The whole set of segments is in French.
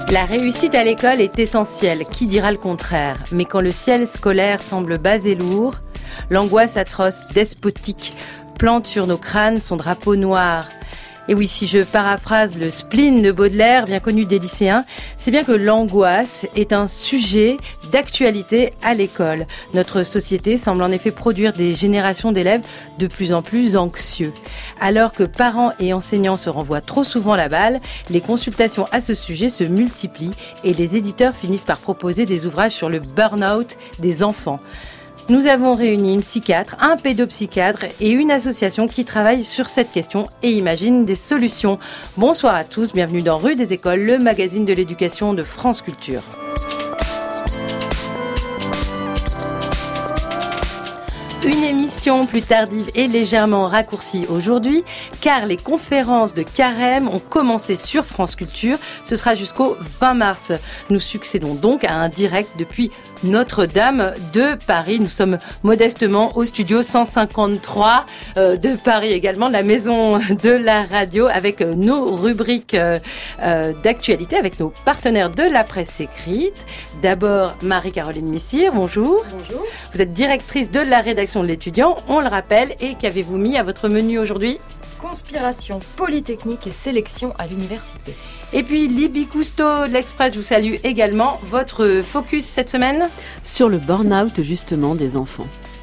La réussite à l'école est essentielle, qui dira le contraire ? Mais quand le ciel scolaire semble bas et lourd, l'angoisse atroce, despotique, plante sur nos crânes son drapeau noir. Et oui, si je paraphrase le spleen de Baudelaire, bien connu des lycéens, c'est bien que l'angoisse est un sujet d'actualité à l'école. Notre société semble en effet produire des générations d'élèves de plus en plus anxieux. Alors que parents et enseignants se renvoient trop souvent la balle, les consultations à ce sujet se multiplient et les éditeurs finissent par proposer des ouvrages sur le burn-out des enfants. Nous avons réuni une psychiatre, un pédopsychiatre et une association qui travaille sur cette question et imagine des solutions. Bonsoir à tous, bienvenue dans Rue des Écoles, le magazine de l'éducation de France Culture. Une émission plus tardive et légèrement raccourcie aujourd'hui, car les conférences de Carême ont commencé sur France Culture. Ce sera jusqu'au 20 mars. Nous succédons donc à un direct depuis Notre-Dame de Paris. Nous sommes modestement au studio 153 de Paris également, de la maison de la radio, avec nos rubriques d'actualité, avec nos partenaires de la presse écrite. D'abord, Marie-Caroline Missire, bonjour. Bonjour. Vous êtes directrice de la rédaction de l'Étudiant, on le rappelle. Et qu'avez-vous mis à votre menu aujourd'hui ? Conspiration, Polytechnique et sélection à l'université. Et puis Libby Cousteau de l'Express, je vous salue également. Votre focus cette semaine ? Sur le burn-out justement des enfants.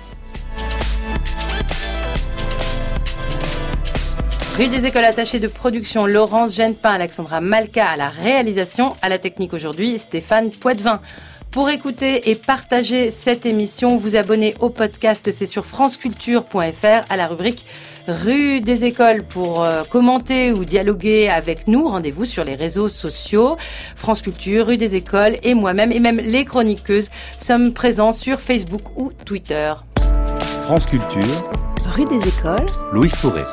Rue des Écoles attachées de production, Laurence Genepin, Alexandra Malka à la réalisation, à la technique aujourd'hui, Stéphane Poitvin. Pour écouter et partager cette émission, vous abonnez au podcast, c'est sur franceculture.fr à la rubrique Rue des Écoles. Pour commenter ou dialoguer avec nous, rendez-vous sur les réseaux sociaux. France Culture, Rue des Écoles et moi-même, et même les chroniqueuses, sommes présents sur Facebook ou Twitter. France Culture, Rue des Écoles, Louise Pourret.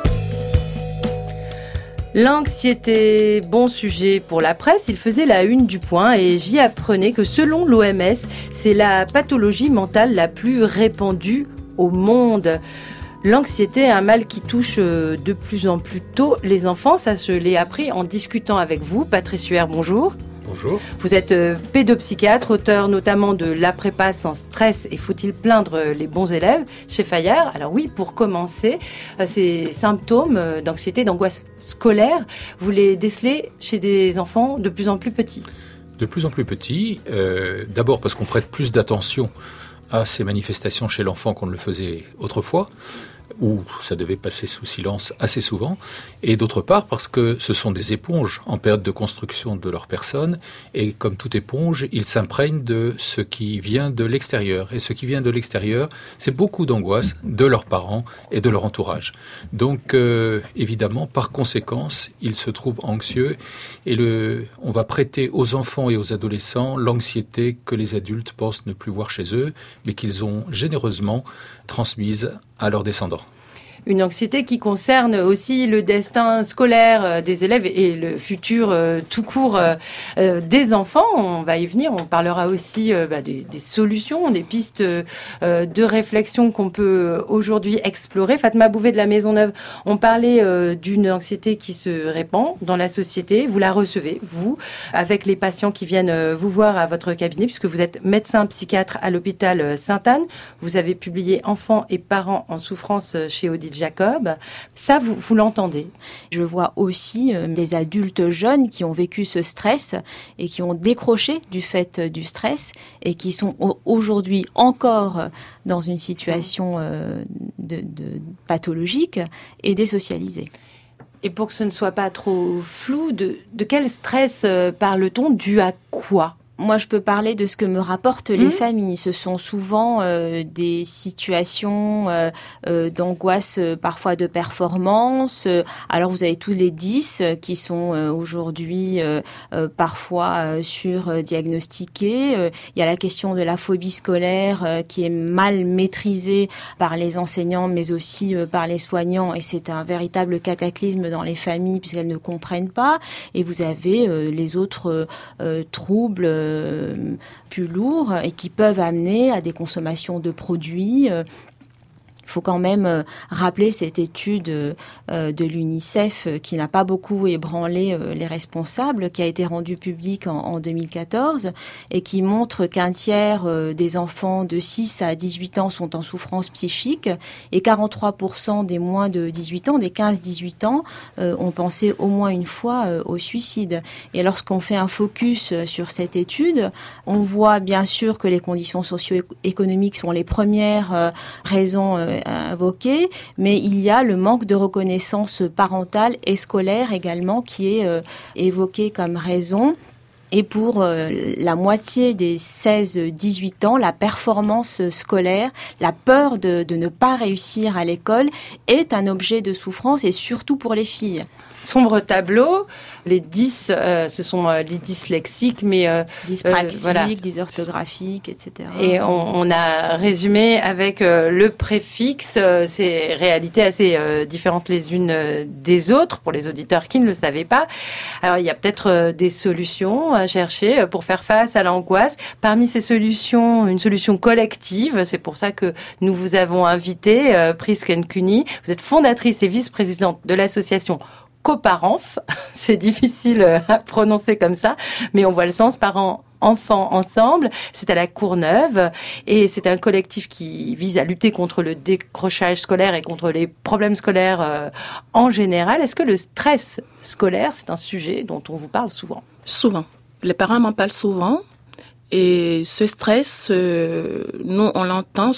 L'anxiété, bon sujet pour la presse, il faisait la une du Point et j'y apprenais que selon l'OMS, c'est la pathologie mentale la plus répandue au monde. L'anxiété est un mal qui touche de plus en plus tôt les enfants, ça je l'ai appris en discutant avec vous. Patrice Huer, bonjour. Bonjour. Vous êtes pédopsychiatre, auteur notamment de La prépa sans stress et faut-il plaindre les bons élèves chez Fayard. Alors oui, pour commencer, ces symptômes d'anxiété, d'angoisse scolaire, vous les décelez chez des enfants de plus en plus petits. De plus en plus petits, d'abord parce qu'on prête plus d'attention à ces manifestations chez l'enfant qu'on ne le faisait autrefois, où ça devait passer sous silence assez souvent, et d'autre part parce que ce sont des éponges en période de construction de leur personne, et comme toute éponge, ils s'imprègnent de ce qui vient de l'extérieur. Et ce qui vient de l'extérieur, c'est beaucoup d'angoisse de leurs parents et de leur entourage. Donc, évidemment, par conséquence, ils se trouvent anxieux, et on va prêter aux enfants et aux adolescents l'anxiété que les adultes pensent ne plus voir chez eux, mais qu'ils ont généreusement transmise à leurs descendants. Une anxiété qui concerne aussi le destin scolaire des élèves et le futur tout court des enfants. On va y venir, on parlera aussi des solutions, des pistes de réflexion qu'on peut aujourd'hui explorer. Fatma Bouvet de la Maisonneuve, on parlait d'une anxiété qui se répand dans la société. Vous la recevez, vous, avec les patients qui viennent vous voir à votre cabinet, puisque vous êtes médecin psychiatre à l'hôpital Sainte-Anne. Vous avez publié Enfants et parents en souffrance chez Odile Jacob. Ça, vous l'entendez ? Je vois aussi des adultes jeunes qui ont vécu ce stress et qui ont décroché du fait du stress et qui sont aujourd'hui encore dans une situation de pathologique et désocialisés. Et pour que ce ne soit pas trop flou, de quel stress parle-t-on ? Dû à quoi ? Moi, je peux parler de ce que me rapportent les familles. Ce sont souvent des situations d'angoisse, parfois de performance. Alors, vous avez tous les 10 qui sont aujourd'hui parfois surdiagnostiqués. Il y a la question de la phobie scolaire qui est mal maîtrisée par les enseignants, mais aussi par les soignants. Et c'est un véritable cataclysme dans les familles puisqu'elles ne comprennent pas. Et vous avez les autres troubles plus lourds et qui peuvent amener à des consommations de produits Il faut quand même rappeler cette étude de l'UNICEF qui n'a pas beaucoup ébranlé les responsables, qui a été rendue publique en 2014 et qui montre qu'un tiers des enfants de 6 à 18 ans sont en souffrance psychique et 43% des moins de 18 ans, des 15-18 ans, ont pensé au moins une fois au suicide. Et lorsqu'on fait un focus sur cette étude, on voit bien sûr que les conditions socio-économiques sont les premières raisons invoquées, mais il y a le manque de reconnaissance parentale et scolaire également qui est évoqué comme raison. Et pour la moitié des 16-18 ans, la performance scolaire, la peur de ne pas réussir à l'école est un objet de souffrance et surtout pour les filles. Sombre tableau, les 10, ce sont les dyslexiques, mais... dyspraxiques, voilà. dysorthographiques, etc. Et on a résumé avec le préfixe ces réalités assez différentes les unes des autres, pour les auditeurs qui ne le savaient pas. Alors, il y a peut-être des solutions à chercher pour faire face à l'angoisse. Parmi ces solutions, une solution collective, c'est pour ça que nous vous avons invité, Priska Nkuni. Vous êtes fondatrice et vice-présidente de l'association Coparenf, c'est difficile à prononcer comme ça, mais on voit le sens, parents, enfants ensemble. C'est à la Courneuve et c'est un collectif qui vise à lutter contre le décrochage scolaire et contre les problèmes scolaires en général. Est-ce que le stress scolaire, c'est un sujet dont on vous parle souvent ? Souvent. Les parents m'en parlent souvent. Et ce stress, nous, on l'entend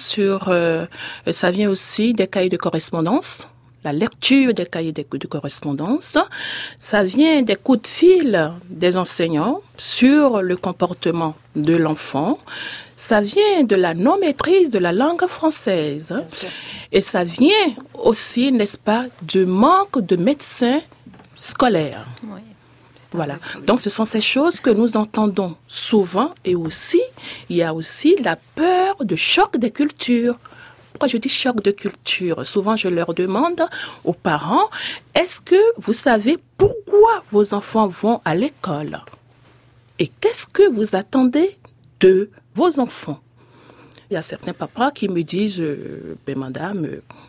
ça vient aussi des cahiers de correspondance. La lecture des cahiers de correspondance, ça vient des coups de fil des enseignants sur le comportement de l'enfant, ça vient de la non-maîtrise de la langue française et ça vient aussi, n'est-ce pas, du manque de médecins scolaires. Oui. Voilà. Donc, ce sont ces choses que nous entendons souvent et aussi, il y a aussi la peur de choc des cultures. Pourquoi je dis choc de culture ? Souvent, je leur demande aux parents, est-ce que vous savez pourquoi vos enfants vont à l'école ? Et qu'est-ce que vous attendez de vos enfants ? Il y a certains papas qui me disent, madame,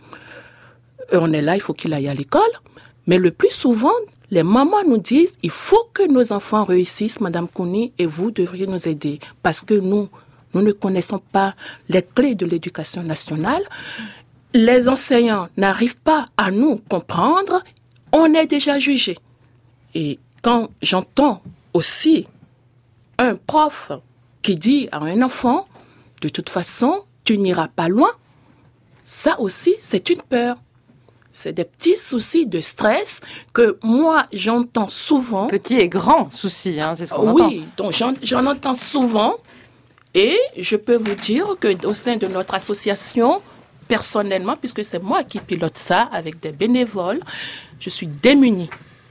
on est là, il faut qu'il aille à l'école. Mais le plus souvent, les mamans nous disent, il faut que nos enfants réussissent, madame Nkuni, et vous devriez nous aider. Parce que nous ne connaissons pas les clés de l'éducation nationale. Les enseignants n'arrivent pas à nous comprendre. On est déjà jugés. Et quand j'entends aussi un prof qui dit à un enfant, de toute façon, tu n'iras pas loin, ça aussi, c'est une peur. C'est des petits soucis de stress que moi, j'entends souvent. Petits et grands soucis, c'est ce qu'on entend. Oui, donc j'en entends souvent. Et je peux vous dire qu'au sein de notre association, personnellement, puisque c'est moi qui pilote ça avec des bénévoles, je suis démunie.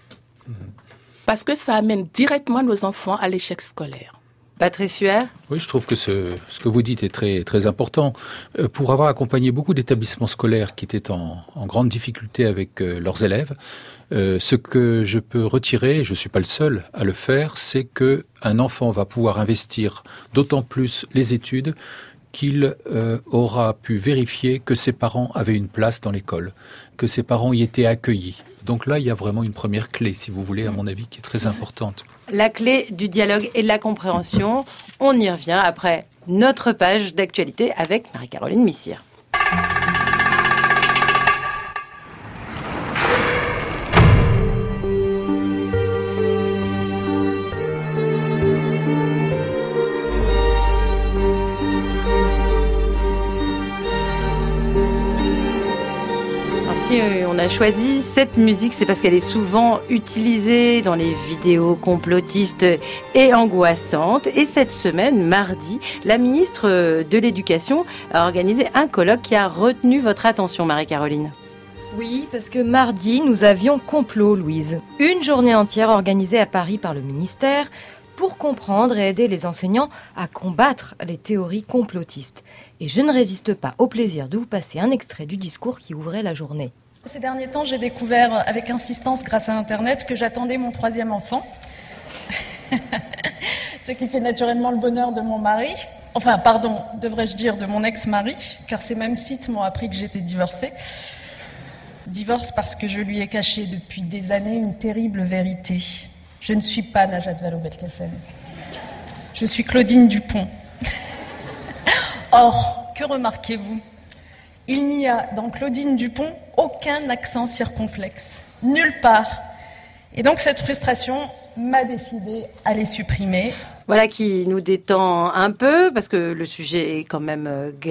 Parce que ça amène directement nos enfants à l'échec scolaire. Patrice Huer ? Oui, je trouve que ce que vous dites est très, très important. Pour avoir accompagné beaucoup d'établissements scolaires qui étaient en grande difficulté avec leurs élèves, ce que je peux retirer, je ne suis pas le seul à le faire, c'est qu'un enfant va pouvoir investir d'autant plus les études qu'il aura pu vérifier que ses parents avaient une place dans l'école, que ses parents y étaient accueillis. Donc là, il y a vraiment une première clé, si vous voulez, à mon avis, qui est très importante. La clé du dialogue et de la compréhension, on y revient après notre page d'actualité avec Marie-Caroline Missire. Si on a choisi cette musique, c'est parce qu'elle est souvent utilisée dans les vidéos complotistes et angoissantes. Et cette semaine, mardi, la ministre de l'Éducation a organisé un colloque qui a retenu votre attention, Marie-Caroline. Oui, parce que mardi, nous avions complot, Louise. Une journée entière organisée à Paris par le ministère pour comprendre et aider les enseignants à combattre les théories complotistes. Et je ne résiste pas au plaisir de vous passer un extrait du discours qui ouvrait la journée. Ces derniers temps, j'ai découvert avec insistance grâce à Internet que j'attendais mon 3e enfant. Ce qui fait naturellement le bonheur de mon mari. Enfin, pardon, devrais-je dire de mon ex-mari, car ces mêmes sites m'ont appris que j'étais divorcée. Divorce parce que je lui ai caché depuis des années une terrible vérité. Je ne suis pas Najat Vallaud-Belkacem. Je suis Claudine Dupont. Or, que remarquez-vous ? Il n'y a dans Claudine Dupont aucun accent circonflexe. Nulle part. Et donc cette frustration m'a décidé à les supprimer. Voilà qui nous détend un peu, parce que le sujet est quand même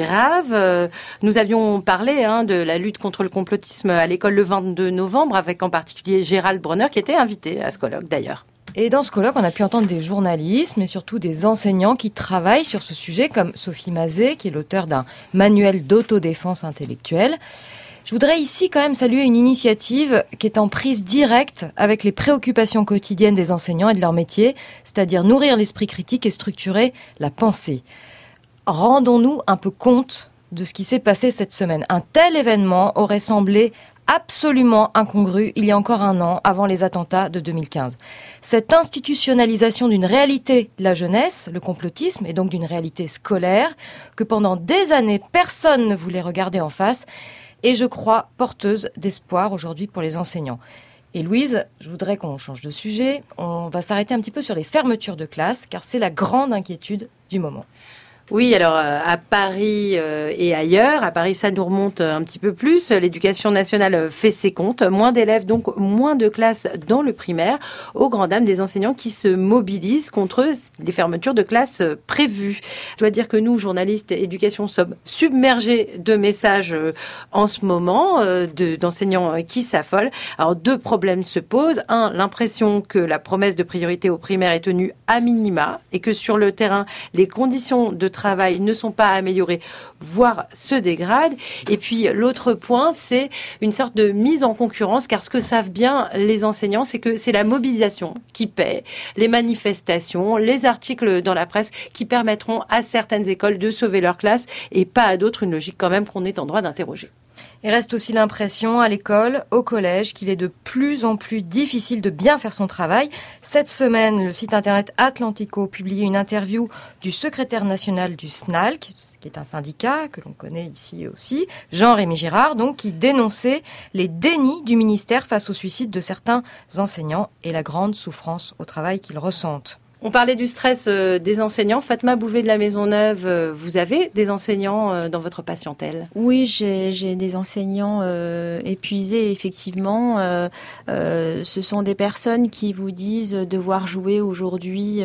grave. Nous avions parlé de la lutte contre le complotisme à l'école le 22 novembre, avec en particulier Gérald Bronner, qui était invité à ce colloque d'ailleurs. Et dans ce colloque, on a pu entendre des journalistes, mais surtout des enseignants qui travaillent sur ce sujet, comme Sophie Mazet, qui est l'auteure d'un manuel d'autodéfense intellectuelle. Je voudrais ici quand même saluer une initiative qui est en prise directe avec les préoccupations quotidiennes des enseignants et de leur métier, c'est-à-dire nourrir l'esprit critique et structurer la pensée. Rendons-nous un peu compte de ce qui s'est passé cette semaine. Un tel événement aurait semblé absolument incongru il y a encore un an, avant les attentats de 2015. Cette institutionnalisation d'une réalité de la jeunesse, le complotisme, et donc d'une réalité scolaire, que pendant des années personne ne voulait regarder en face, et je crois porteuse d'espoir aujourd'hui pour les enseignants. Et Louise, je voudrais qu'on change de sujet. On va s'arrêter un petit peu sur les fermetures de classes, car c'est la grande inquiétude du moment. Oui, alors à Paris et ailleurs, à Paris ça nous remonte un petit peu plus, l'éducation nationale fait ses comptes, moins d'élèves donc moins de classes dans le primaire, au grand dam des enseignants qui se mobilisent contre les fermetures de classes prévues. Je dois dire que nous, journalistes éducation, sommes submergés de messages en ce moment d'enseignants qui s'affolent. Alors deux problèmes se posent. Un, l'impression que la promesse de priorité au primaire est tenue à minima et que sur le terrain, les conditions de travail ne sont pas améliorés, voire se dégradent. Et puis l'autre point, c'est une sorte de mise en concurrence, car ce que savent bien les enseignants, c'est que c'est la mobilisation qui paie, les manifestations, les articles dans la presse qui permettront à certaines écoles de sauver leur classe et pas à d'autres, une logique quand même qu'on est en droit d'interroger. Il reste aussi l'impression à l'école, au collège, qu'il est de plus en plus difficile de bien faire son travail. Cette semaine, le site internet Atlantico publiait une interview du secrétaire national du SNALC, qui est un syndicat que l'on connaît ici aussi, Jean-Rémy Girard, donc, qui dénonçait les dénis du ministère face au suicide de certains enseignants et la grande souffrance au travail qu'ils ressentent. On parlait du stress des enseignants. Fatma Bouvet de la Maisonneuve, vous avez des enseignants dans votre patientèle ? Oui, j'ai des enseignants épuisés, effectivement. Ce sont des personnes qui vous disent devoir jouer aujourd'hui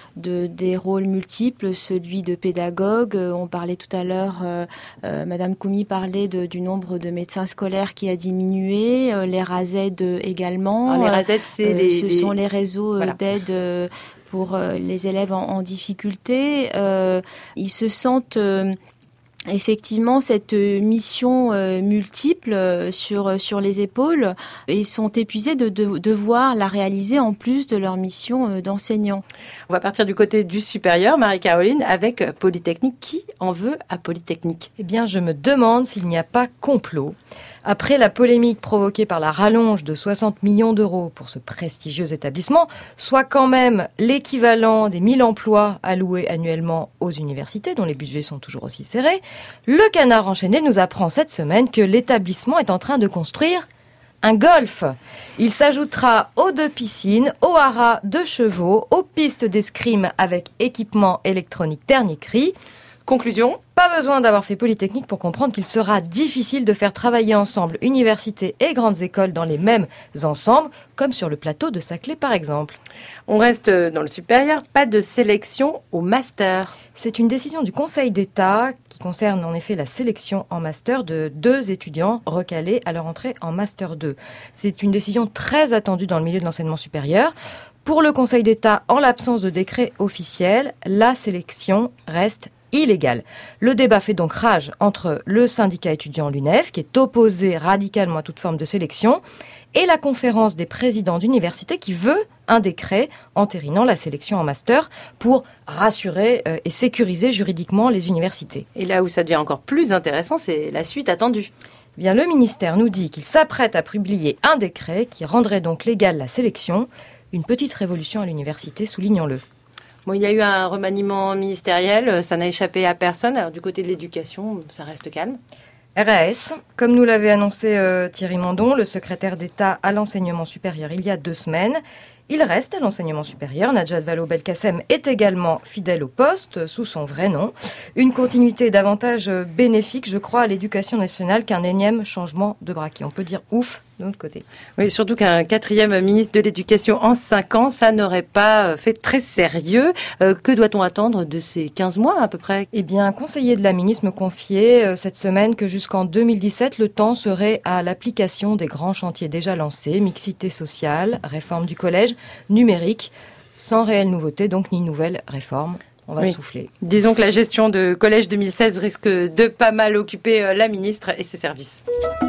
des rôles multiples, celui de pédagogue. On parlait tout à l'heure, Madame Koumi parlait du nombre de médecins scolaires qui a diminué, les RASED également. Alors, les RASED, ce sont les réseaux d'aide pour les élèves en difficulté. Ils se sentent effectivement cette mission multiple sur les épaules et ils sont épuisés de devoir la réaliser en plus de leur mission d'enseignant. On va partir du côté du supérieur, Marie-Caroline, avec Polytechnique. Qui en veut à Polytechnique ? Eh bien, je me demande s'il n'y a pas complot. Après la polémique provoquée par la rallonge de 60 millions d'euros pour ce prestigieux établissement, soit quand même l'équivalent des 1000 emplois alloués annuellement aux universités, dont les budgets sont toujours aussi serrés, le Canard enchaîné nous apprend cette semaine que l'établissement est en train de construire un golf. Il s'ajoutera aux 2 piscines, aux haras de chevaux, aux pistes d'escrime avec équipement électronique dernier cri. Conclusion ? Pas besoin d'avoir fait Polytechnique pour comprendre qu'il sera difficile de faire travailler ensemble universités et grandes écoles dans les mêmes ensembles, comme sur le plateau de Saclay par exemple. On reste dans le supérieur, pas de sélection au master. C'est une décision du Conseil d'État qui concerne en effet la sélection en master de 2 étudiants recalés à leur entrée en master 2. C'est une décision très attendue dans le milieu de l'enseignement supérieur. Pour le Conseil d'État, en l'absence de décret officiel, la sélection reste illégale. Le débat fait donc rage entre le syndicat étudiant l'UNEF, qui est opposé radicalement à toute forme de sélection, et la conférence des présidents d'université qui veut un décret entérinant la sélection en master pour rassurer et sécuriser juridiquement les universités. Et là où ça devient encore plus intéressant, c'est la suite attendue. Eh bien, le ministère nous dit qu'il s'apprête à publier un décret qui rendrait donc légale la sélection. Une petite révolution à l'université, soulignons-le. Bon, il y a eu un remaniement ministériel, ça n'a échappé à personne. Alors du côté de l'éducation, ça reste calme. RAS, comme nous l'avait annoncé Thierry Mandon, le secrétaire d'État à l'enseignement supérieur il y a 2 semaines. Il reste à l'enseignement supérieur. Najat Vallaud-Belkacem est également fidèle au poste, sous son vrai nom. Une continuité davantage bénéfique, je crois, à l'éducation nationale qu'un énième changement de braquet. On peut dire ouf de l'autre côté. Oui, surtout qu'un 4e ministre de l'Éducation en 5 ans, ça n'aurait pas fait très sérieux. Que doit-on attendre de ces 15 mois à peu près ? Eh bien, un conseiller de la ministre me confiait cette semaine que jusqu'en 2017, le temps serait à l'application des grands chantiers déjà lancés, mixité sociale, réforme du collège, numérique, sans réelle nouveauté, donc ni nouvelle réforme. On va souffler. Disons que la gestion de collège 2016 risque de pas mal occuper la ministre et ses services.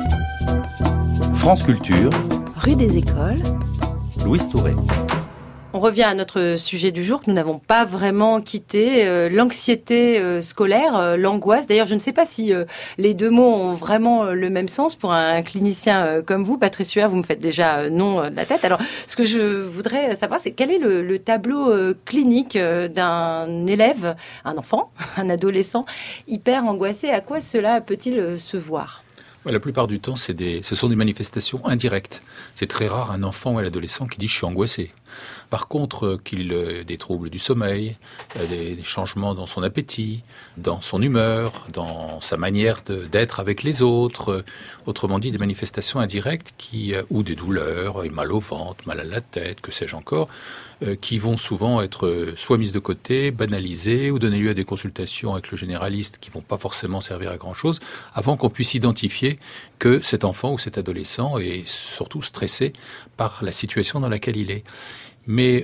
France Culture, Rue des Écoles, Louise Touré. On revient à notre sujet du jour que nous n'avons pas vraiment quitté, l'anxiété scolaire, l'angoisse. D'ailleurs, je ne sais pas si les deux mots ont vraiment le même sens pour un clinicien comme vous. Patrice Huard, vous me faites déjà non de la tête. Alors, ce que je voudrais savoir, c'est quel est le tableau clinique d'un élève, un enfant, un adolescent hyper angoissé. À quoi cela peut-il se voir ? La plupart du temps, ce sont des manifestations indirectes. C'est très rare un enfant ou un adolescent qui dit « je suis angoissé ». Par contre, qu'il ait des troubles du sommeil, des changements dans son appétit, dans son humeur, dans sa manière d'être avec les autres, autrement dit des manifestations indirectes ou des douleurs, mal au ventre, mal à la tête, que sais-je encore, qui vont souvent être soit mises de côté, banalisées ou donner lieu à des consultations avec le généraliste qui vont pas forcément servir à grand-chose avant qu'on puisse identifier que cet enfant ou cet adolescent est surtout stressé par la situation dans laquelle il est. Mais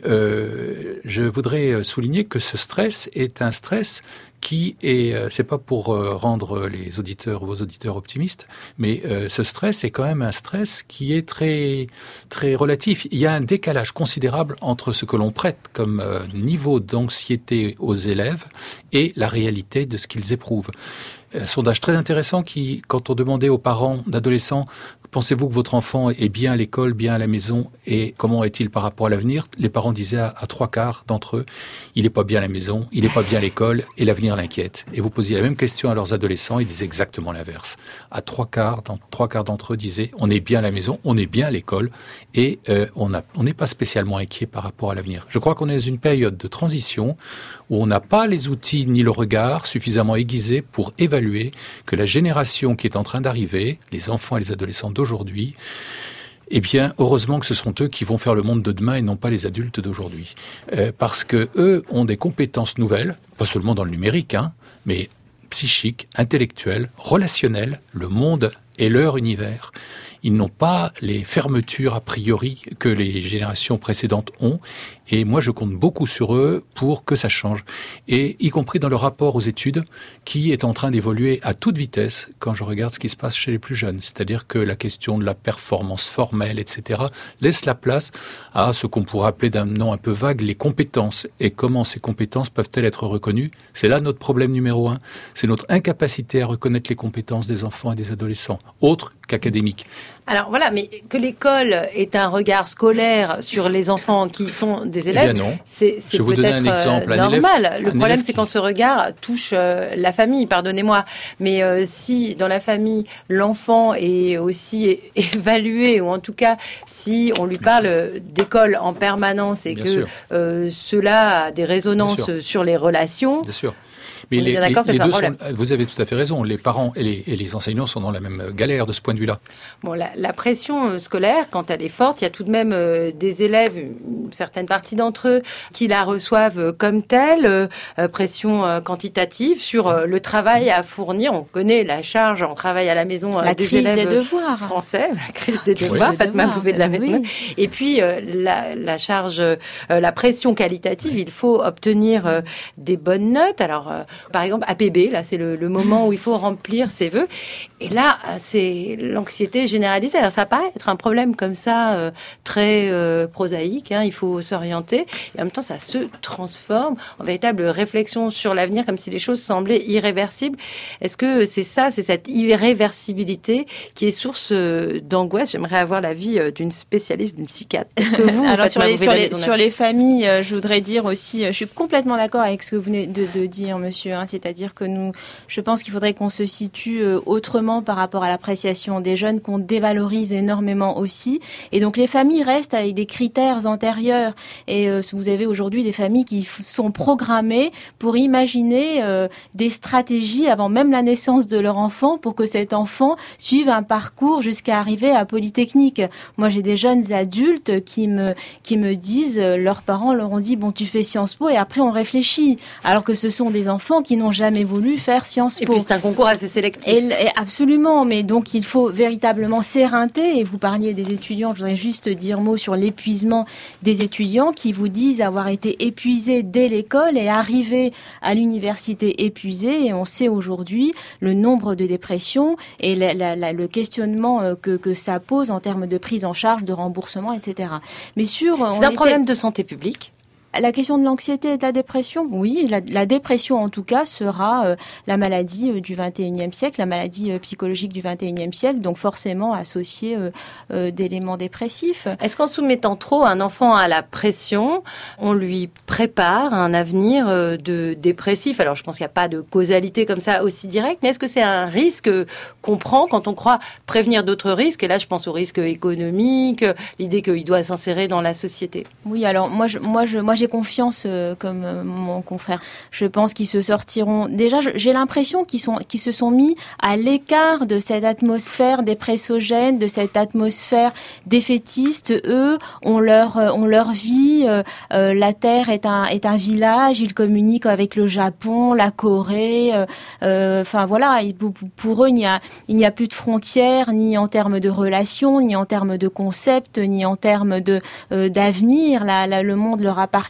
je voudrais souligner que ce stress est un stress qui est, c'est pas pour rendre vos auditeurs optimistes, mais ce stress est quand même un stress qui est très très relatif. Il y a un décalage considérable entre ce que l'on prête comme niveau d'anxiété aux élèves et la réalité de ce qu'ils éprouvent. Un sondage très intéressant qui, quand on demandait aux parents d'adolescents « Pensez-vous que votre enfant est bien à l'école, bien à la maison et comment est-il par rapport à l'avenir ?» Les parents disaient à 3/4 d'entre eux « Il n'est pas bien à la maison, il n'est pas bien à l'école et l'avenir l'inquiète. » Et vous posiez la même question à leurs adolescents, ils disaient exactement l'inverse. À 3/4 d'entre eux disaient « On est bien à la maison, on est bien à l'école et on n'est pas spécialement inquiet par rapport à l'avenir. » Je crois qu'on est dans une période de transition où on n'a pas les outils ni le regard suffisamment aiguisés pour évaluer que la génération qui est en train d'arriver, les enfants et les adolescents d'aujourd'hui, eh bien, heureusement que ce sont eux qui vont faire le monde de demain et non pas les adultes d'aujourd'hui. Parce que eux ont des compétences nouvelles, pas seulement dans le numérique, mais psychiques, intellectuelles, relationnelles, le monde et leur univers. Ils n'ont pas les fermetures a priori que les générations précédentes ont. Et moi, je compte beaucoup sur eux pour que ça change. Et y compris dans le rapport aux études, qui est en train d'évoluer à toute vitesse quand je regarde ce qui se passe chez les plus jeunes. C'est-à-dire que la question de la performance formelle, etc., laisse la place à ce qu'on pourrait appeler d'un nom un peu vague, les compétences. Et comment ces compétences peuvent-elles être reconnues ? C'est là notre problème numéro 1. C'est notre incapacité à reconnaître les compétences des enfants et des adolescents, autres qu'académiques. Alors voilà, mais que l'école ait un regard scolaire sur les enfants qui sont des élèves, eh bien non. C'est peut-être normal. Le problème, c'est quand ce regard touche la famille, pardonnez-moi. Mais si dans la famille, l'enfant est aussi évalué, ou en tout cas, si on lui parle d'école en permanence et que cela a des résonances sur les relations... Bien sûr. Mais les deux vous avez tout à fait raison. Les parents et les enseignants sont dans la même galère de ce point de vue-là. Bon, la pression scolaire, quand elle est forte, il y a tout de même des élèves, une certaine partie d'entre eux, qui la reçoivent comme telle, pression quantitative sur le travail à fournir. On connaît la charge en travail à la maison des élèves français, la crise des devoirs, Fatma Bouvet de la maison. Oui. Et puis la charge, la pression qualitative, il faut obtenir des bonnes notes. Alors par exemple, APB, là, c'est le moment où il faut remplir ses vœux. Et là, c'est l'anxiété généralisée. Alors, ça paraît être un problème comme ça, très prosaïque, hein, il faut s'orienter. Et en même temps, ça se transforme en véritable réflexion sur l'avenir, comme si les choses semblaient irréversibles. Est-ce que c'est ça, c'est cette irréversibilité qui est source d'angoisse? J'aimerais avoir l'avis d'une spécialiste, d'une psychiatre. Que vous, alors, sur les familles, je voudrais dire aussi, je suis complètement d'accord avec ce que vous venez de dire, monsieur, hein, c'est-à-dire que je pense qu'il faudrait qu'on se situe autrement par rapport à l'appréciation des jeunes, qu'on dévalorise énormément aussi. Et donc, les familles restent avec des critères antérieurs. Et vous avez aujourd'hui des familles qui sont programmées pour imaginer des stratégies avant même la naissance de leur enfant pour que cet enfant suive un parcours jusqu'à arriver à Polytechnique. Moi, j'ai des jeunes adultes qui me disent, leurs parents leur ont dit, bon, tu fais Sciences Po et après on réfléchit. Alors que ce sont des enfants qui n'ont jamais voulu faire Sciences Po. Et puis c'est un concours assez sélectif. Et absolument, mais donc il faut véritablement s'éreinter. Et vous parliez des étudiants, je voudrais juste dire mot sur l'épuisement des étudiants qui vous disent avoir été épuisés dès l'école et arriver à l'université épuisés. Et on sait aujourd'hui le nombre de dépressions et le questionnement que ça pose en termes de prise en charge, de remboursement, etc. Mais c'est un problème de santé publique. La question de l'anxiété et de la dépression, oui, la dépression en tout cas sera la maladie du 21e siècle, la maladie psychologique du 21e siècle, donc forcément associée d'éléments dépressifs. Est-ce qu'en soumettant trop un enfant à la pression, on lui prépare un avenir de dépressif? Alors je pense qu'il n'y a pas de causalité comme ça aussi directe, mais est-ce que c'est un risque qu'on prend quand on croit prévenir d'autres risques? Et là je pense au risque économique, l'idée qu'il doit s'insérer dans la société. Oui, alors moi j'ai confiance comme mon confrère. Je pense qu'ils se sortiront. Déjà, j'ai l'impression qu'ils se sont mis à l'écart de cette atmosphère dépressogène, de cette atmosphère défaitiste. Eux ont leur vie. La Terre est un village. Ils communiquent avec le Japon, la Corée. Enfin voilà. Pour eux, il n'y a plus de frontières, ni en termes de relations, ni en termes de concepts, ni en termes d'avenir. Le monde leur appartient.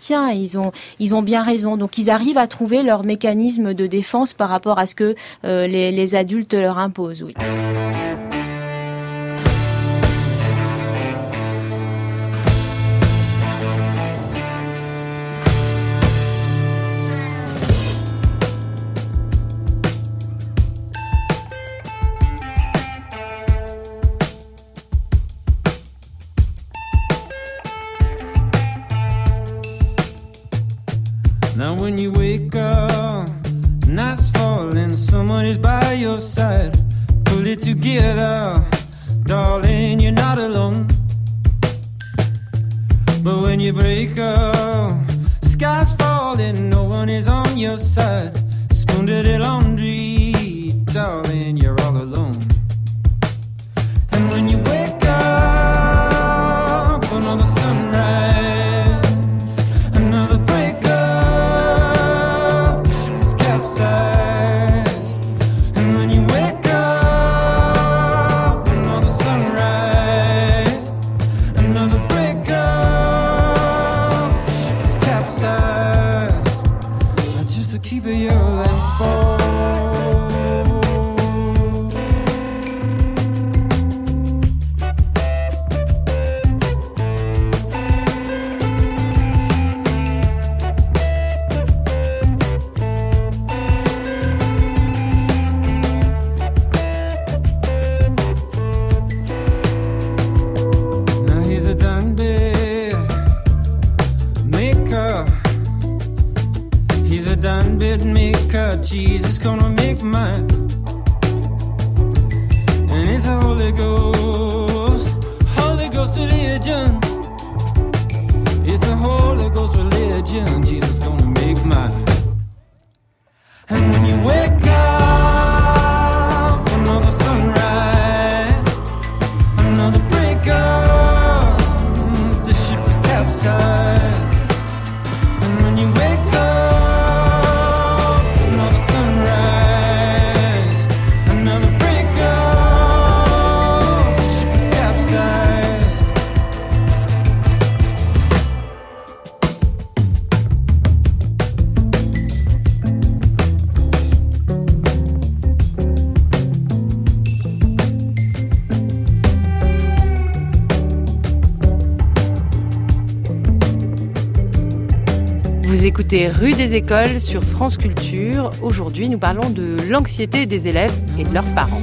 Ils ont bien raison. Donc ils arrivent à trouver leur mécanisme de défense par rapport à ce que les adultes leur imposent. Oui. Now when you wake up, night's falling, someone is by your side. Pull it together, darling, you're not alone. But when you break up, sky's falling, no one is on your side. Spoon to the laundry, darling, you're all alone. And when you wake up, another sunrise, another breakup. And when you wake up, another sunrise, another breakup, ship is capsized. Just to keep it your lamp on. Jesus gonna make mine. And it's a Holy Ghost religion. It's a Holy Ghost religion. Jesus gonna make mine. And when you wake up, another sunrise, another breakup, the ship is capsized. And when you wake up, another sunrise, écoutez Rue des Écoles sur France Culture. Aujourd'hui, nous parlons de l'anxiété des élèves et de leurs parents.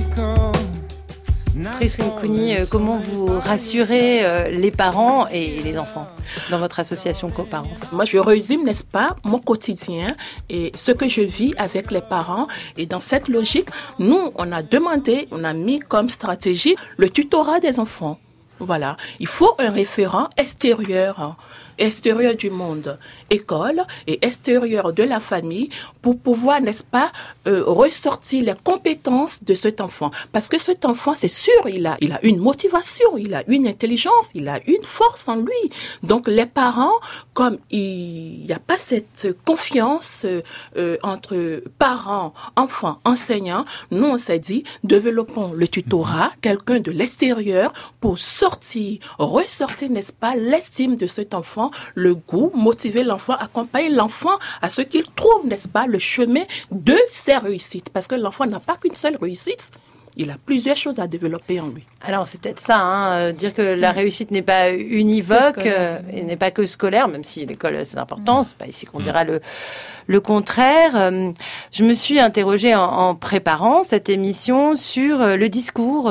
Priscille Kouni, comment vous rassurez les parents et les enfants dans votre association Coparents? Moi, je résume, n'est-ce pas, mon quotidien et ce que je vis avec les parents. Et dans cette logique, nous, on a mis comme stratégie le tutorat des enfants. Voilà, il faut un référent extérieur du monde, école et extérieur de la famille pour pouvoir, n'est-ce pas, ressortir les compétences de cet enfant. Parce que cet enfant, c'est sûr, il a une motivation, il a une intelligence, il a une force en lui. Donc les parents, comme il n'y a pas cette confiance entre parents, enfants, enseignants, nous on s'est dit, développons le tutorat, quelqu'un de l'extérieur pour ressortir, n'est-ce pas, l'estime de cet enfant, le goût, motiver l'enfant, accompagner l'enfant à ce qu'il trouve, n'est-ce pas, le chemin de ses réussites. Parce que l'enfant n'a pas qu'une seule réussite. Il a plusieurs choses à développer en lui. Alors, c'est peut-être ça, dire que la réussite n'est pas univoque et n'est pas que scolaire, même si l'école, c'est important. C'est pas ici qu'on dira le contraire. Je me suis interrogée en préparant cette émission sur le discours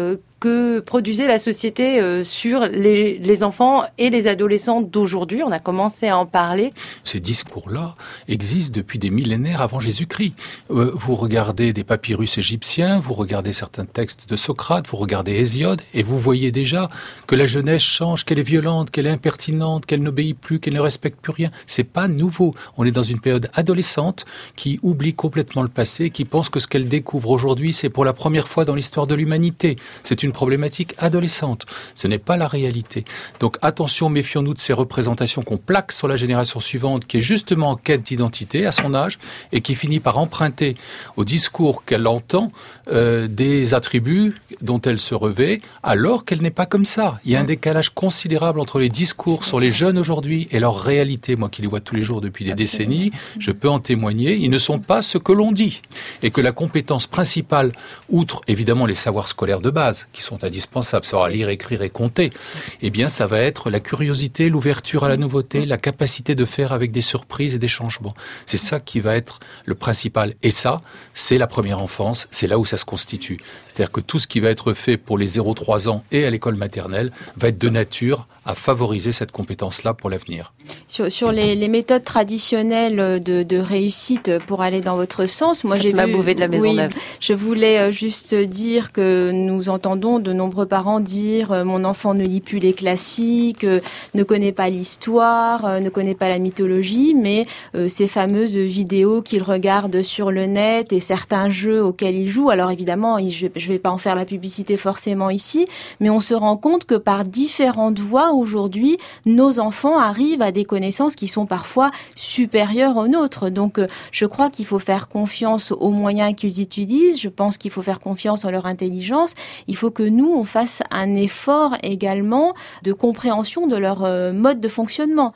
que produisait la société sur les enfants et les adolescents d'aujourd'hui. On a commencé à en parler. Ces discours-là existent depuis des millénaires avant Jésus-Christ. Vous regardez des papyrus égyptiens, vous regardez certains textes de Socrate, vous regardez Hésiode, et vous voyez déjà que la jeunesse change, qu'elle est violente, qu'elle est impertinente, qu'elle n'obéit plus, qu'elle ne respecte plus rien. C'est pas nouveau. On est dans une période adolescente qui oublie complètement le passé, qui pense que ce qu'elle découvre aujourd'hui, c'est pour la première fois dans l'histoire de l'humanité. C'est une problématique adolescente. Ce n'est pas la réalité. Donc attention, méfions-nous de ces représentations qu'on plaque sur la génération suivante, qui est justement en quête d'identité à son âge et qui finit par emprunter au discours qu'elle entend des attributs dont elle se revêt, alors qu'elle n'est pas comme ça. Il y a un décalage considérable entre les discours sur les jeunes aujourd'hui et leur réalité. Moi qui les vois tous les jours depuis des décennies, je peux en témoigner. Ils ne sont pas ce que l'on dit. Et que la compétence principale, outre évidemment les savoirs scolaires de base, qui sont indispensables, savoir lire, écrire et compter, eh bien ça va être la curiosité, l'ouverture à la nouveauté, la capacité de faire avec des surprises et des changements. C'est ça qui va être le principal. Et ça, c'est la première enfance, c'est là où ça se constitue. C'est-à-dire que tout ce qui va être fait pour les 0-3 ans et à l'école maternelle va être de nature à favoriser cette compétence-là pour l'avenir. Sur les méthodes traditionnelles de réussite, pour aller dans votre sens, moi j'ai vu... Bouvet de la Maisonneuve. Je voulais juste dire que nous entendons de nombreux parents dire mon enfant ne lit plus les classiques, ne connaît pas l'histoire, ne connaît pas la mythologie, mais ces fameuses vidéos qu'il regarde sur le net et certains jeux auxquels il joue, alors évidemment, je vais pas en faire la publicité forcément ici, mais on se rend compte que par différentes voies aujourd'hui, nos enfants arrivent à des connaissances qui sont parfois supérieures aux nôtres. Donc, je crois qu'il faut faire confiance aux moyens qu'ils utilisent. Je pense qu'il faut faire confiance en leur intelligence. Il faut que nous, on fasse un effort également de compréhension de leur mode de fonctionnement.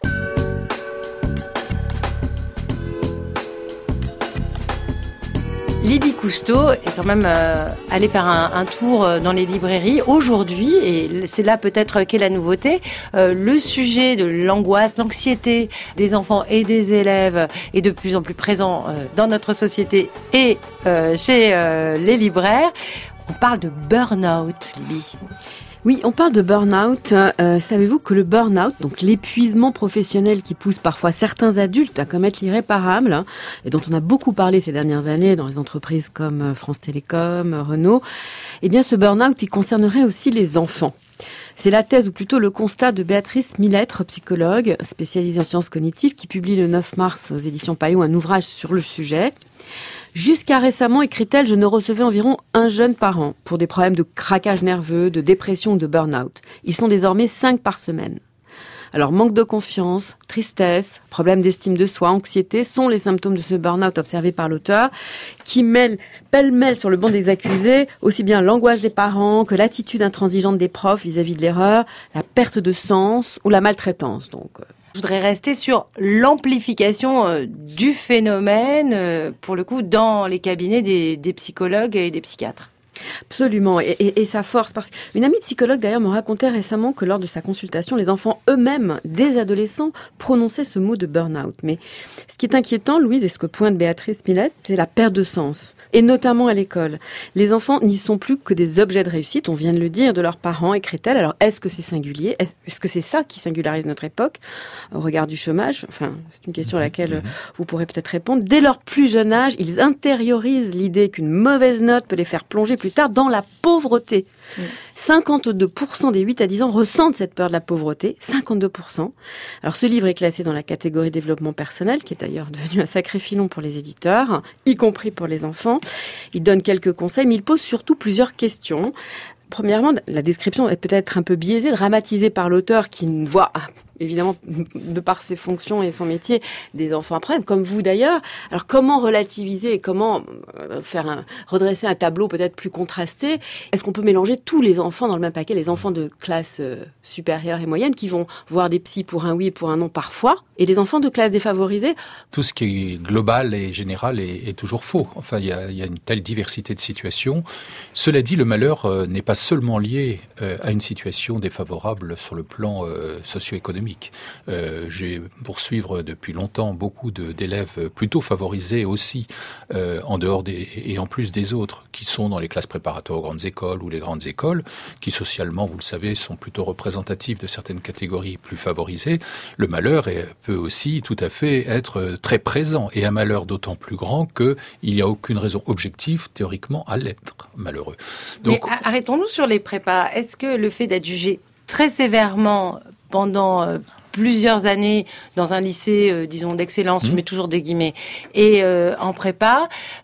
Libye Cousteau est quand même allée faire un tour dans les librairies aujourd'hui, et c'est là peut-être qu'est la nouveauté. Le sujet de l'angoisse, l'anxiété des enfants et des élèves est de plus en plus présent dans notre société et chez les libraires. On parle de burn-out, Libye. Oui, on parle de burn-out. Savez-vous que le burn-out, donc l'épuisement professionnel qui pousse parfois certains adultes à commettre l'irréparable, et dont on a beaucoup parlé ces dernières années dans les entreprises comme France Télécom, Renault, eh bien ce burn-out, il concernerait aussi les enfants. C'est la thèse, ou plutôt le constat de Béatrice Millettre, psychologue spécialisée en sciences cognitives, qui publie le 9 mars aux éditions Payot un ouvrage sur le sujet. Jusqu'à récemment, écrit-elle, je ne recevais environ un jeune par an pour des problèmes de craquage nerveux, de dépression ou de burn-out. Ils sont désormais 5 par semaine. Alors, manque de confiance, tristesse, problème d'estime de soi, anxiété sont les symptômes de ce burn-out observé par l'auteur, qui mêle pêle-mêle sur le banc des accusés aussi bien l'angoisse des parents que l'attitude intransigeante des profs vis-à-vis de l'erreur, la perte de sens ou la maltraitance. Donc, je voudrais rester sur l'amplification du phénomène, pour le coup, dans les cabinets des psychologues et des psychiatres. Absolument, et ça force. Parce qu'une amie psychologue d'ailleurs me racontait récemment que lors de sa consultation, les enfants eux-mêmes, des adolescents, prononçaient ce mot de burn-out. Mais ce qui est inquiétant, Louise, et ce que pointe Béatrice Millet, c'est la perte de sens. Et notamment à l'école. Les enfants n'y sont plus que des objets de réussite, on vient de le dire, de leurs parents, écrit-elle. Alors, est-ce que c'est singulier ? Est-ce que c'est ça qui singularise notre époque, au regard du chômage ? Enfin, c'est une question à laquelle vous pourrez peut-être répondre. Dès leur plus jeune âge, ils intériorisent l'idée qu'une mauvaise note peut les faire plonger plus tard dans la pauvreté. 52% des 8 à 10 ans ressentent cette peur de la pauvreté. 52%. Alors, ce livre est classé dans la catégorie développement personnel, qui est d'ailleurs devenu un sacré filon pour les éditeurs, y compris pour les enfants. Il donne quelques conseils, mais il pose surtout plusieurs questions. Premièrement, la description est peut-être un peu biaisée, dramatisée par l'auteur qui ne voit, évidemment, de par ses fonctions et son métier, des enfants à problème, comme vous d'ailleurs. Alors, comment relativiser et comment redresser un tableau peut-être plus contrasté ? Est-ce qu'on peut mélanger tous les enfants dans le même paquet, les enfants de classe supérieure et moyenne qui vont voir des psys pour un oui et pour un non parfois, et les enfants de classe défavorisée ? Tout ce qui est global et général est toujours faux. Enfin, il y a une telle diversité de situations. Cela dit, le malheur n'est pas seulement lié à une situation défavorable sur le plan socio-économique. J'ai poursuivre depuis longtemps beaucoup d'élèves plutôt favorisés aussi, en dehors et en plus des autres, qui sont dans les classes préparatoires aux grandes écoles ou les grandes écoles, qui socialement, vous le savez, sont plutôt représentatifs de certaines catégories plus favorisées. Le malheur peut aussi tout à fait être très présent, et un malheur d'autant plus grand qu'il n'y a aucune raison objective, théoriquement, à l'être malheureux. Donc, mais arrêtons-nous sur les prépas. Est-ce que le fait d'être jugé très sévèrement pendant plusieurs années dans un lycée, disons, d'excellence, je mets toujours des guillemets, et en prépa,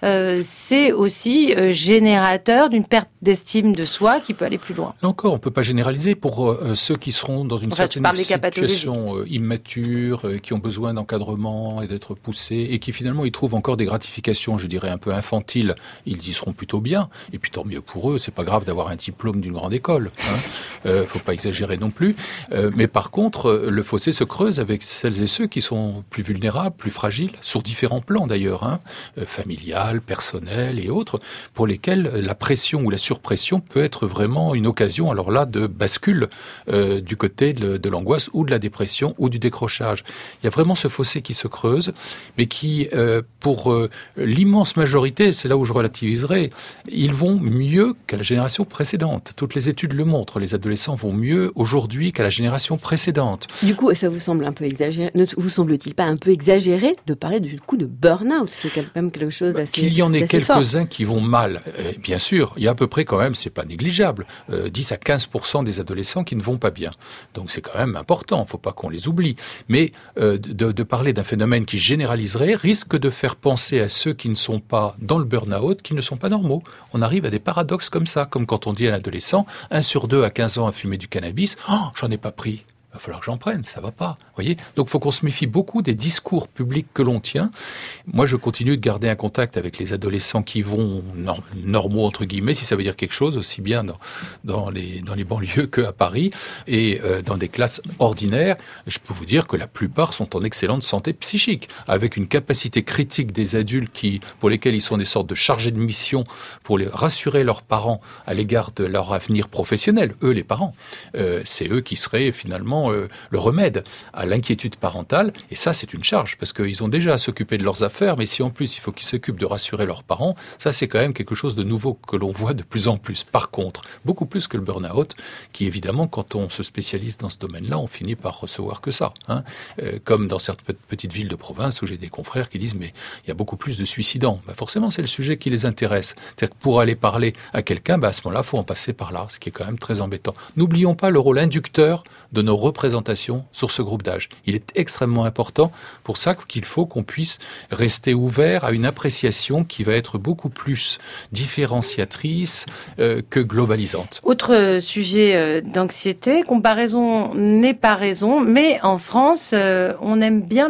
c'est aussi générateur d'une perte d'estime de soi qui peut aller plus loin. Là encore, on ne peut pas généraliser pour ceux qui seront dans une certaine situation immature, qui ont besoin d'encadrement et d'être poussés, et qui finalement y trouvent encore des gratifications, je dirais, un peu infantiles. Ils y seront plutôt bien, et puis tant mieux pour eux, c'est pas grave d'avoir un diplôme d'une grande école. Faut pas exagérer non plus. Mais par contre, le fossé se creuse avec celles et ceux qui sont plus vulnérables, plus fragiles, sur différents plans d'ailleurs, familial, personnel et autres, pour lesquels la pression ou la surpression peut être vraiment une occasion, alors là, de bascule du côté de l'angoisse ou de la dépression ou du décrochage. Il y a vraiment ce fossé qui se creuse, mais qui, pour l'immense majorité, c'est là où je relativiserai, ils vont mieux qu'à la génération précédente. Toutes les études le montrent, les adolescents vont mieux aujourd'hui qu'à la génération précédente. Du coup, ça vous semble un peu exagéré, ne vous semble-t-il pas un peu exagéré de parler du coup de burn-out, qui est quand même quelque chose d'assez qu'il y en ait quelques-uns fort. Qui vont mal, bien sûr, il y a à peu près quand même, c'est pas négligeable, 10 à 15% des adolescents qui ne vont pas bien. Donc c'est quand même important, faut pas qu'on les oublie. Mais de parler d'un phénomène qui généraliserait risque de faire penser à ceux qui ne sont pas dans le burn-out, qui ne sont pas normaux. On arrive à des paradoxes comme ça, comme quand on dit à un adolescent, 1 sur 2 à 15 ans a fumé du cannabis, j'en ai pas pris. Il va falloir que j'en prenne, ça va pas. Voyez. Donc, il faut qu'on se méfie beaucoup des discours publics que l'on tient. Moi, je continue de garder un contact avec les adolescents qui vont normaux, entre guillemets, si ça veut dire quelque chose, aussi bien dans les banlieues qu'à Paris, et dans des classes ordinaires. Je peux vous dire que la plupart sont en excellente santé psychique, avec une capacité critique des adultes pour lesquels ils sont des sortes de chargés de mission pour rassurer leurs parents à l'égard de leur avenir professionnel. Eux, les parents. C'est eux qui seraient finalement le remède à l'inquiétude parentale, et ça c'est une charge, parce qu'ils ont déjà à s'occuper de leurs affaires, mais si en plus il faut qu'ils s'occupent de rassurer leurs parents, ça c'est quand même quelque chose de nouveau que l'on voit de plus en plus. Par contre, beaucoup plus que le burn-out, qui évidemment, quand on se spécialise dans ce domaine-là, on finit par recevoir que ça. Comme dans certaines petites villes de province où j'ai des confrères qui disent mais il y a beaucoup plus de suicidants. Forcément c'est le sujet qui les intéresse. C'est-à-dire que pour aller parler à quelqu'un, à ce moment-là, il faut en passer par là, ce qui est quand même très embêtant. N'oublions pas le rôle inducteur de nos représentations sur ce groupe d'âge. Il est extrêmement important pour ça qu'il faut qu'on puisse rester ouvert à une appréciation qui va être beaucoup plus différenciatrice que globalisante. Autre sujet d'anxiété, comparaison n'est pas raison, mais en France, on aime bien la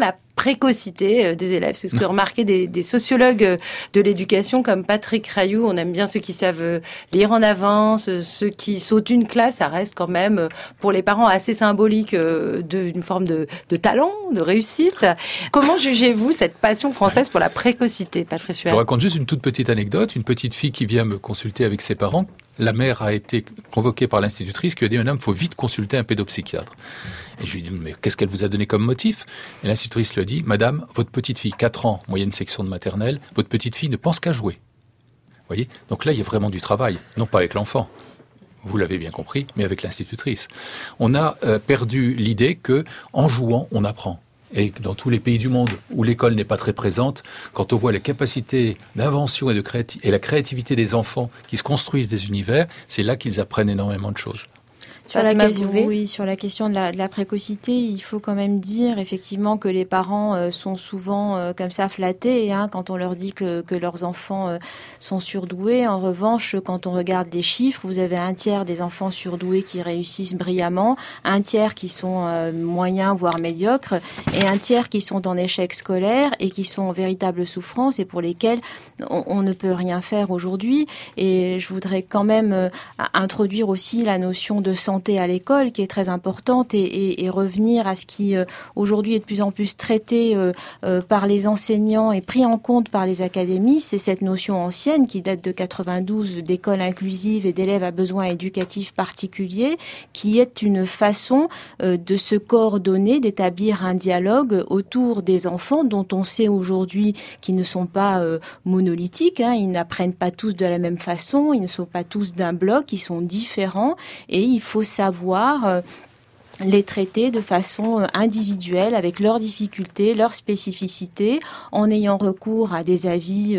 précocité des élèves. C'est ce que remarquaient des sociologues de l'éducation comme Patrick Rayoux. On aime bien ceux qui savent lire en avance, ceux qui sautent une classe. Ça reste quand même, pour les parents, assez symbolique d'une forme de talent, de réussite. Comment jugez-vous cette passion française pour la précocité, Patrice Huet ? Je raconte juste une toute petite anecdote. Une petite fille qui vient me consulter avec ses parents. La mère a été convoquée par l'institutrice qui lui a dit « Madame, il faut vite consulter un pédopsychiatre ». Et je lui ai dit « Mais qu'est-ce qu'elle vous a donné comme motif ?» Et l'institutrice lui a dit « Madame, votre petite fille, 4 ans, moyenne section de maternelle, votre petite fille ne pense qu'à jouer. » Vous voyez ? Donc là, il y a vraiment du travail, non pas avec l'enfant. Vous l'avez bien compris, mais avec l'institutrice. On a perdu l'idée que en jouant, on apprend. Et dans tous les pays du monde où l'école n'est pas très présente, quand on voit les capacités d'invention et la créativité des enfants qui se construisent des univers, c'est là qu'ils apprennent énormément de choses. Sur la question de la précocité, il faut quand même dire effectivement que les parents sont souvent comme ça flattés quand on leur dit que leurs enfants sont surdoués. En revanche, quand on regarde les chiffres, vous avez un tiers des enfants surdoués qui réussissent brillamment, un tiers qui sont moyens voire médiocres et un tiers qui sont en échec scolaire et qui sont en véritable souffrance et pour lesquels on ne peut rien faire aujourd'hui. Et je voudrais quand même introduire aussi la notion de santé à l'école qui est très importante et revenir à ce qui aujourd'hui est de plus en plus traité par les enseignants et pris en compte par les académies. C'est cette notion ancienne qui date de 92 d'école inclusive et d'élèves à besoins éducatifs particuliers qui est une façon de se coordonner, d'établir un dialogue autour des enfants dont on sait aujourd'hui qu'ils ne sont pas monolithiques, ils n'apprennent pas tous de la même façon, ils ne sont pas tous d'un bloc, ils sont différents et il faut savoir les traiter de façon individuelle avec leurs difficultés, leurs spécificités, en ayant recours à des avis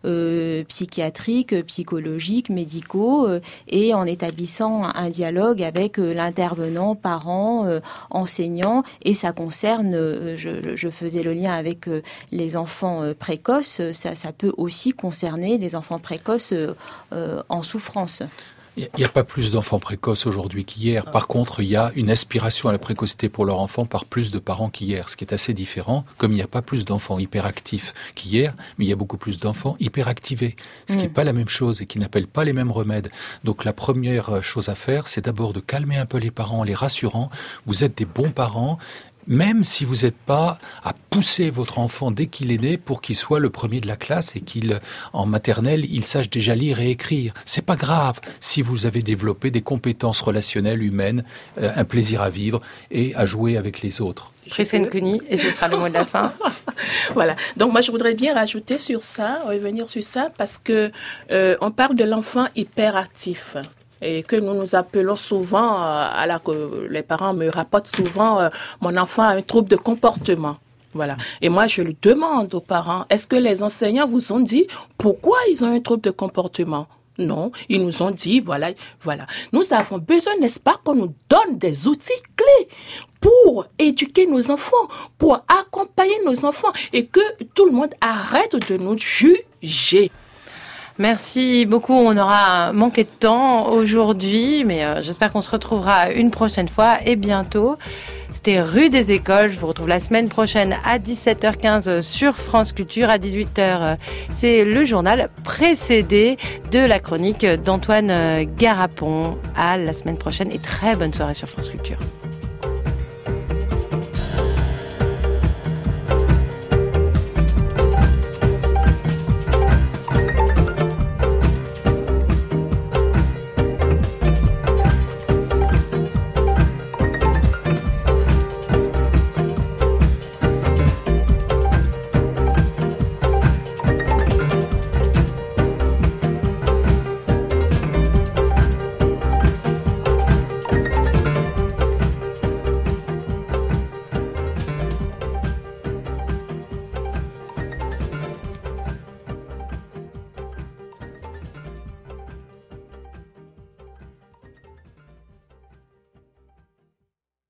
psychiatriques, psychologiques, médicaux et en établissant un dialogue avec l'intervenant, parents, enseignants. Et ça concerne, je faisais le lien avec les enfants précoces, ça peut aussi concerner les enfants précoces en souffrance. Il n'y a pas plus d'enfants précoces aujourd'hui qu'hier. Par contre, il y a une aspiration à la précocité pour leurs enfants par plus de parents qu'hier, ce qui est assez différent. Comme il n'y a pas plus d'enfants hyperactifs qu'hier, mais il y a beaucoup plus d'enfants hyperactivés, ce qui n'est pas la même chose et qui n'appelle pas les mêmes remèdes. Donc la première chose à faire, c'est d'abord de calmer un peu les parents en les rassurant. Vous êtes des bons parents. Même si vous n'êtes pas à pousser votre enfant dès qu'il est né pour qu'il soit le premier de la classe et qu'il, en maternelle, il sache déjà lire et écrire. C'est pas grave si vous avez développé des compétences relationnelles humaines, un plaisir à vivre et à jouer avec les autres. Christine Cuny, et ce sera le mot de la fin. Voilà. Donc moi je voudrais bien rajouter sur ça, revenir sur ça, parce que on parle de l'enfant hyperactif. Et que nous appelons souvent, alors que les parents me rapportent souvent, mon enfant a un trouble de comportement. Voilà. Et moi, je le demande aux parents, est-ce que les enseignants vous ont dit pourquoi ils ont un trouble de comportement ? Non, ils nous ont dit, voilà. Nous avons besoin, n'est-ce pas, qu'on nous donne des outils clés pour éduquer nos enfants, pour accompagner nos enfants et que tout le monde arrête de nous juger. Merci beaucoup. On aura manqué de temps aujourd'hui, mais j'espère qu'on se retrouvera une prochaine fois et bientôt. C'était Rue des Écoles. Je vous retrouve la semaine prochaine à 17h15 sur France Culture. À 18h, c'est le journal précédé de la chronique d'Antoine Garapon. À la semaine prochaine et très bonne soirée sur France Culture.